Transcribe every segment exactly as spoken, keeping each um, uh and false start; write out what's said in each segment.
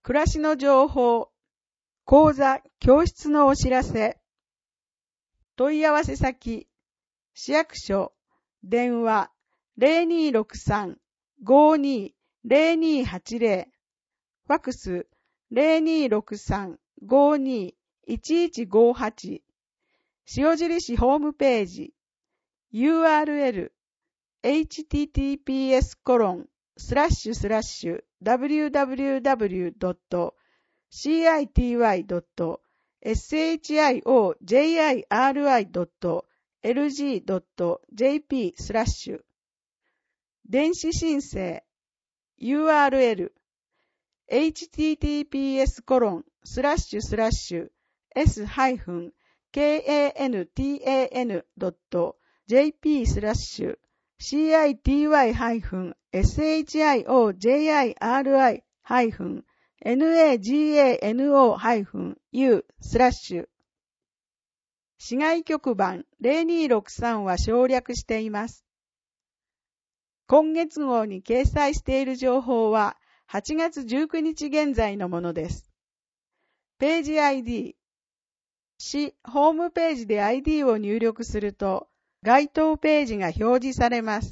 暮らしの情報、講座、教室のお知らせ、問い合わせ先、市役所、電話 ゼロにーろくさん ごーにー ゼロにーはちゼロ、ファックス ゼロにーろくさん ごーにー いちいちごーはち、塩尻市ホームページ、ユーアールエル、エイチティーティーピーエス コロン、スラッシュスラッシュ、ダブリューダブリューダブリュー ドット シーアイティーワイ ドット シャイジ ドット エルジー ドット ジェーピー スラッシュ、電子申請 ユーアールエル、エイチティーティーピーエス コロン、スラッシュスラッシュ、s ハイフン ケーエーエヌティーエーエヌ ドット ジェーピー スラッシュ、シーアイティーワイ ハイフン エスエイチアイオージェイアイアールアイ ハイフン エヌエージーエーエヌオー ハイフン ユー スラッシュ。市外局番ゼロにーろくさんは省略しています。今月号に掲載している情報ははちがつじゅうくにち現在のものです。ページ アイディー、市ホームページで アイディー を入力すると該当ページが表示されます。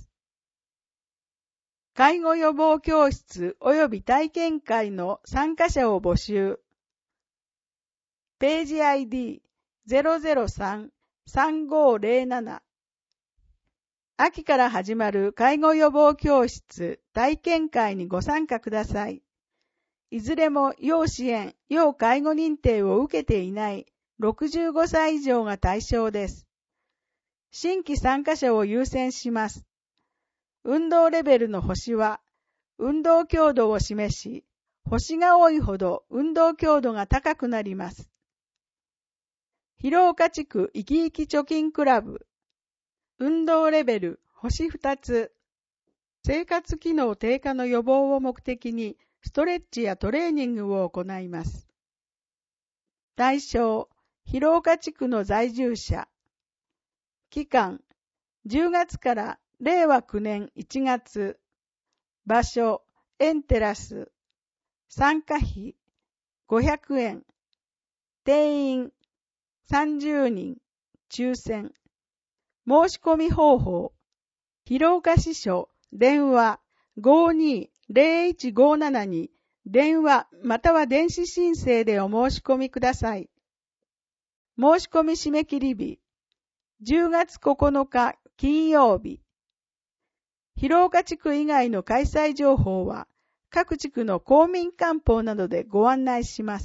介護予防教室及び体験会の参加者を募集。ページ アイディー ゼロゼロさん さんごーゼロなな。秋から始まる介護予防教室体験会にご参加ください。いずれも要支援、要介護認定を受けていないろくじゅうごさい以上が対象です。新規参加者を優先します。運動レベルの星は、運動強度を示し、星が多いほど運動強度が高くなります。広岡地区生き生き貯金クラブ、運動レベル星ふたつ、生活機能低下の予防を目的にストレッチやトレーニングを行います。対象、広岡地区の在住者。期間、じゅうがつかられいわきゅうねんいちがつ。場所、エンテラス。参加費、ごひゃくえん。定員、さんじゅうにん。抽選。申し込み方法。広岡支所、電話 ごーにー ゼロいちごーなな に電話または電子申請でお申し込みください。申し込み締め切り日、じゅうがつここのか金曜日。広岡地区以外の開催情報は各地区の公民館報などでご案内します。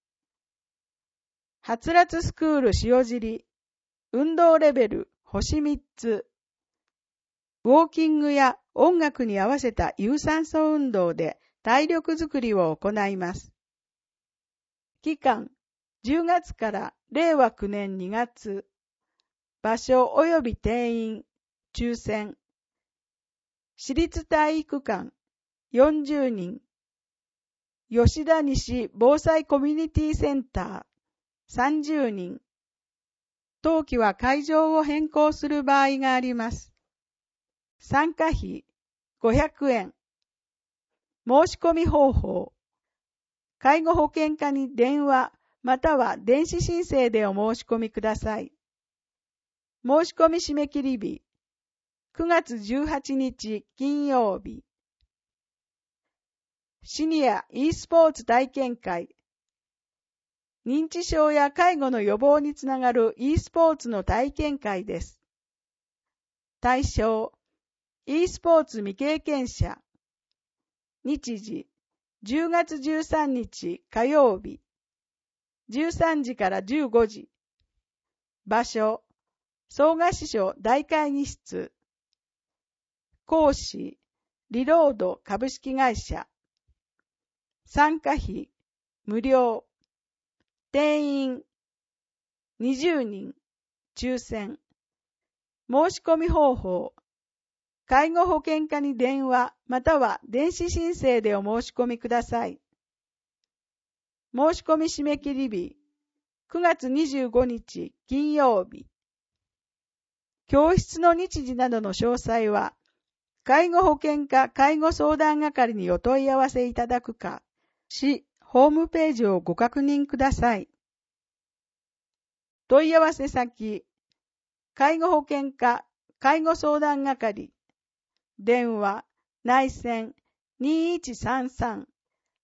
はつらつスクール塩尻、運動レベル星みっつ。ウォーキングや音楽に合わせた有酸素運動で体力づくりを行います。期間、じゅうがつかられいわきゅうねんにがつ。場所及び定員、抽選。私立体育館、よんじゅうにん。吉田西防災コミュニティセンター、さんじゅうにん。当期は会場を変更する場合があります。参加費、ごひゃくえん。申し込み方法。介護保険課に電話または電子申請でお申し込みください。申し込み締め切り日、くがつじゅうはちにち金曜日。シニア e スポーツ体験会。認知症や介護の予防につながる e スポーツの体験会です。対象、e スポーツ未経験者。日時、じゅうがつじゅうさんにち火曜日。じゅうさんじからじゅうごじ。場所、総合支所大会議室。講師、リロード株式会社。参加費、無料。定員、にじゅうにん。抽選。申し込み方法。介護保険課に電話または電子申請でお申し込みください。申し込み締め切り日、くがつにじゅうごにち金曜日。教室の日時などの詳細は、介護保険課介護相談係にお問い合わせいただくか、市ホームページをご確認ください。問い合わせ先、介護保険課介護相談係、電話、内線にいちさんさん、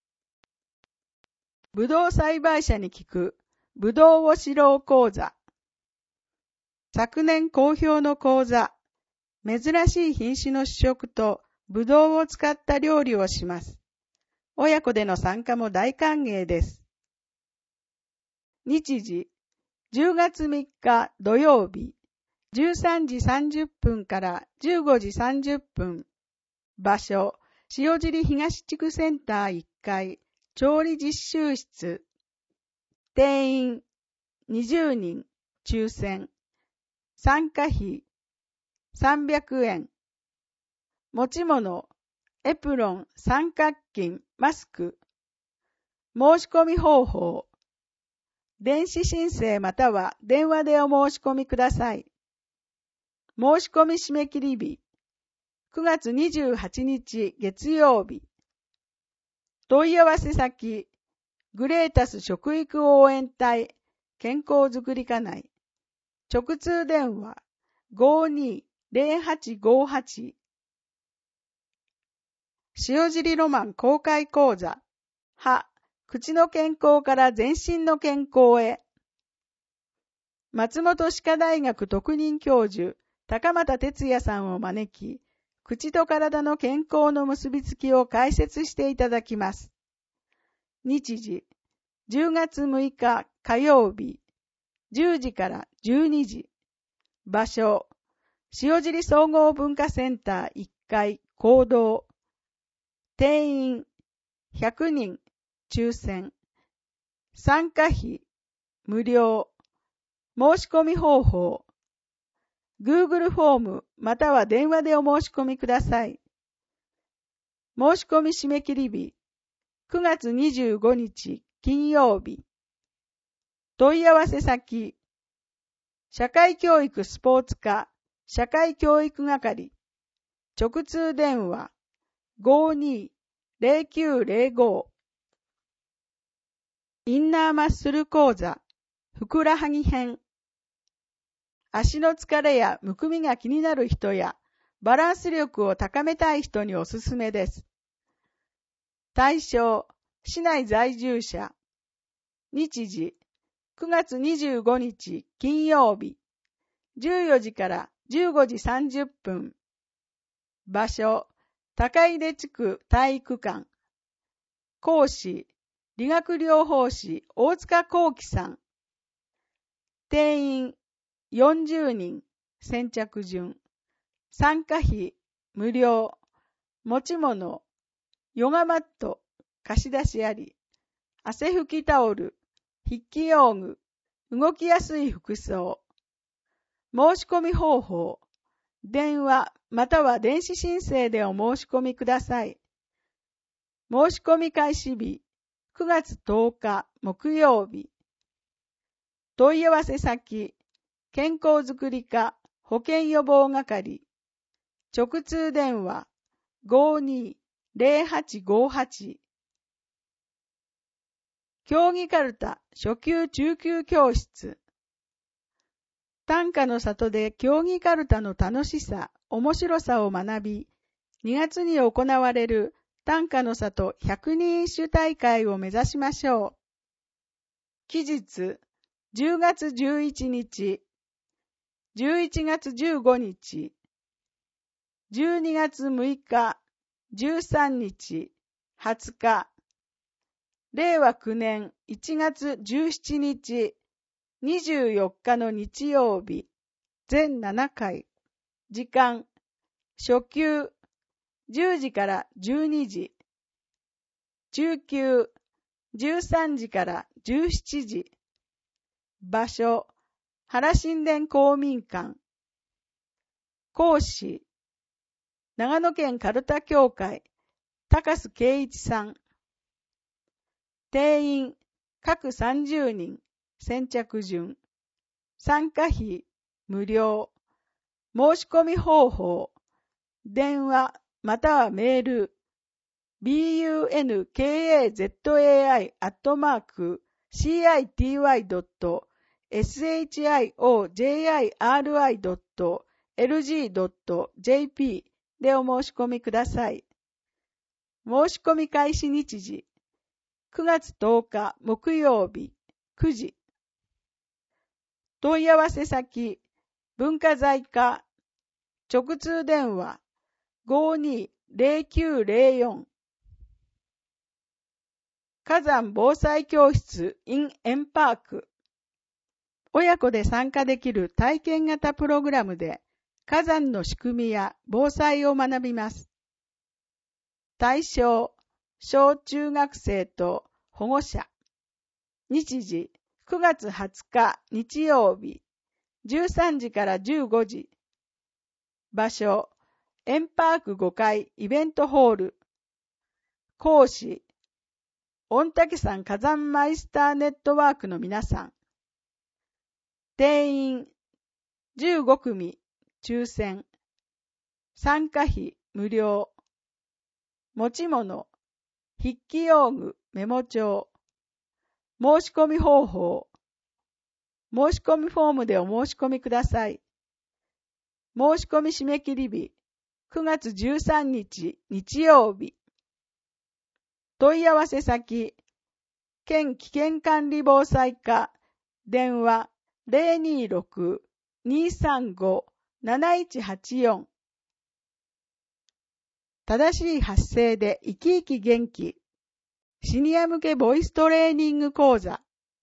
ぶどう栽培者に聞く、ぶどうを知ろう講座。昨年好評の講座、珍しい品種の試食とぶどうを使った料理をします。親子での参加も大歓迎です。日時、じゅうがつみっか土曜日、じゅうさんじさんじゅっぷんからじゅうごじさんじゅっぷん。場所、塩尻東地区センターいっかい、調理実習室。定員にじゅうにん、抽選。参加費さんびゃくえん。持ち物、エプロン、三角巾、マスク。申し込み方法。電子申請または電話でお申し込みください。申し込み締め切り日。くがつにじゅうはちにち月曜日。問い合わせ先、グレータス食育応援隊健康づくり課内。直通電話 ごーにーぜろはちごはち。塩尻ロマン公開講座。歯、口の健康から全身の健康へ。松本歯科大学特任教授、高俣哲也さんを招き、口と体の健康の結びつきを解説していただきます。日時、じゅうがつむいか火曜日、じゅうじからじゅうにじ。場所、塩尻総合文化センターいっかい講堂。定員ひゃくにん、抽選。参加費無料。申し込み方法。Google フォームまたは電話でお申し込みください。申し込み締め切り日、くがつにじゅうごにち金曜日。問い合わせ先、社会教育スポーツ課社会教育係。直通電話 ごーにーぜろきゅうぜろご。インナーマッスル講座、ふくらはぎ編。足の疲れやむくみが気になる人や、バランス力を高めたい人におすすめです。対象、市内在住者。日時、くがつにじゅうごにち金曜日、じゅうよじからじゅうごじさんじゅっぷん。場所、高出地区体育館。講師、理学療法士大塚幸喜さん。定員よんじゅうにん、先着順。参加費無料。持ち物、ヨガマット、貸し出しあり。汗拭きタオル、筆記用具、動きやすい服装。申し込み方法。電話または電子申請でお申し込みください。申し込み開始日、くがつとおか木曜日。問い合わせ先、健康づくり課保健予防係。直通電話 ごーにーぜろはちごはち。競技かるた初級中級教室。短歌の里で競技かるたの楽しさ、面白さを学び、にがつに行われる短歌の里ひゃくにん一首大会を目指しましょう。期日、じゅうがつじゅういちにち、じゅういちがつじゅうごにち、じゅうにがつむいか、じゅうさんにち、はつか、れいわきゅうねんいちがつじゅうしちにち、にじゅうよっかの日曜日、全ななかい。時間、初級、じゅうじからじゅうにじ。中級、じゅうさんじからじゅうしちじ。場所、原神殿公民館。講師、長野県かるた協会、高須圭一さん。定員、各さんじゅうにん、先着順。参加費、無料。申し込み方法。電話またはメール。 ビーユーエヌケーエーゼットエーアイ アットマーク シーアイティーワイ ドット ショジドット エルジー ドット ジェーピー でお申し込みください。申し込み開始日時くがつとおか木曜日くじ。問い合わせ先文化財課直通電話 ごーにーゼロきゅうゼロよん 火山防災教室 in 円パーク。親子で参加できる体験型プログラムで火山の仕組みや防災を学びます。対象、小中学生と保護者。日時、くがつはつか日曜日、じゅうさんじからじゅうごじ。場所、円パークごかいイベントホール。講師、御嶽山火山マイスターネットワークの皆さん。定員じゅうごくみ抽選。参加費無料。持ち物、筆記用具、メモ帳。申し込み方法。申し込みフォームでお申し込みください。申し込み締め切り日くがつじゅうさんにち日曜日。問い合わせ先、県危険管理防災課、電話 ゼロにーろく にーさんご なないちはちよん。正しい発声で生き生き元気。シニア向けボイストレーニング講座。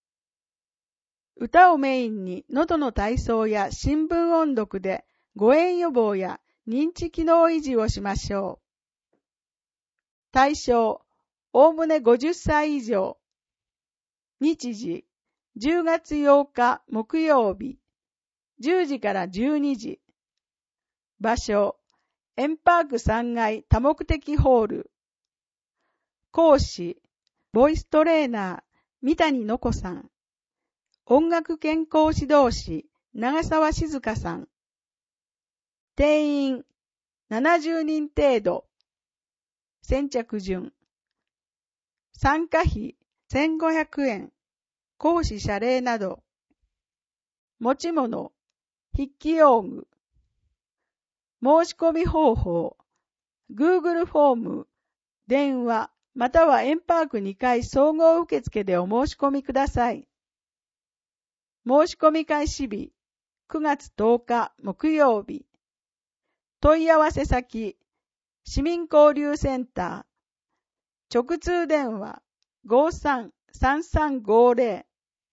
歌をメインに喉の体操や新聞音読で誤嚥予防や認知機能維持をしましょう。対象、おおむねごじゅっさい以上。日時、じゅうがつようか木曜日、じゅうじからじゅうにじ。場所、円パークさんがい多目的ホール。講師、ボイストレーナー、三谷の子さん。音楽健康指導士、長澤静香さん。定員、ななじゅうにん程度。先着順。参加費、せんごひゃくえん。講師謝礼など。持ち物、筆記用具。申し込み方法、Google フォーム、電話、または円パークにかい総合受付でお申し込みください。申し込み開始日、くがつとおか木曜日。問い合わせ先、市民交流センター、直通電話 ごーさんさんさんごーぜろ。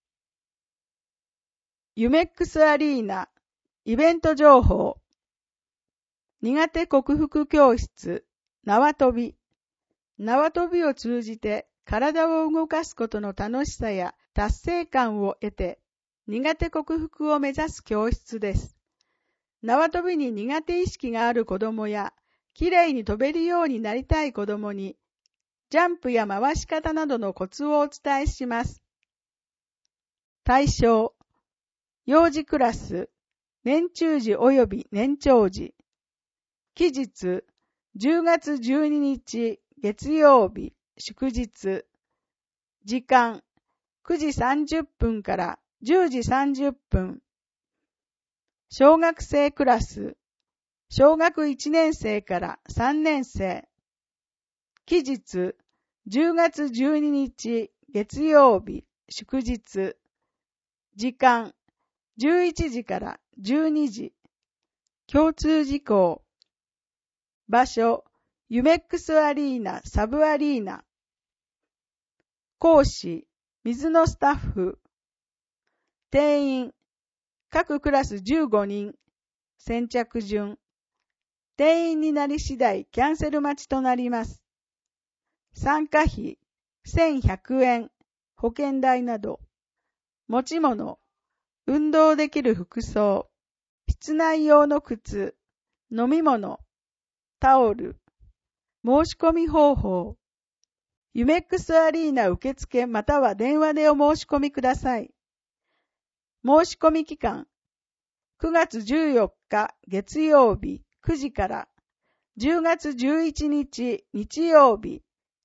ユメックスアリーナ、イベント情報。苦手克服教室、縄跳び。縄跳びを通じて体を動かすことの楽しさや達成感を得て、苦手克服を目指す教室です。縄跳びに苦手意識がある子どもや、きれいに飛べるようになりたい子どもに、ジャンプや回し方などのコツをお伝えします。対象、幼児クラス、年中児及び年長児。期日、じゅうがつじゅうににち月曜日、祝日。時間、くじさんじゅっぷんからじゅうじさんじゅっぷん。小学生クラス、小学いちねんせいからさんねんせい。期日、じゅうがつじゅうににち月曜日、祝日。時間、じゅういちじからじゅうにじ。共通事項。場所、ユメックスアリーナ、サブアリーナ。講師、水のスタッフ。定員、各クラスじゅうごにん。先着順。定員になり次第キャンセル待ちとなります。参加費、せんひゃくえん。保険代など。持ち物、運動できる服装。室内用の靴。飲み物。タオル。申し込み方法。ユメックスアリーナ受付または電話でお申し込みください。申し込み期間。くがつじゅうよっか月曜日くじからじゅうがつじゅういちにち日曜日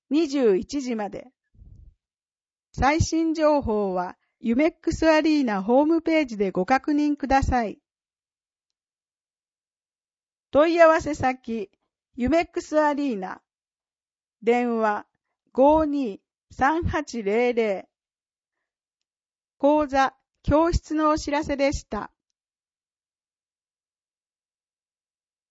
にじゅういちじまで。最新情報はユメックスアリーナホームページでご確認ください。問い合わせ先、ユメックスアリーナ。電話 ごーにーさんはちゼロゼロ。講座、教室のお知らせでした。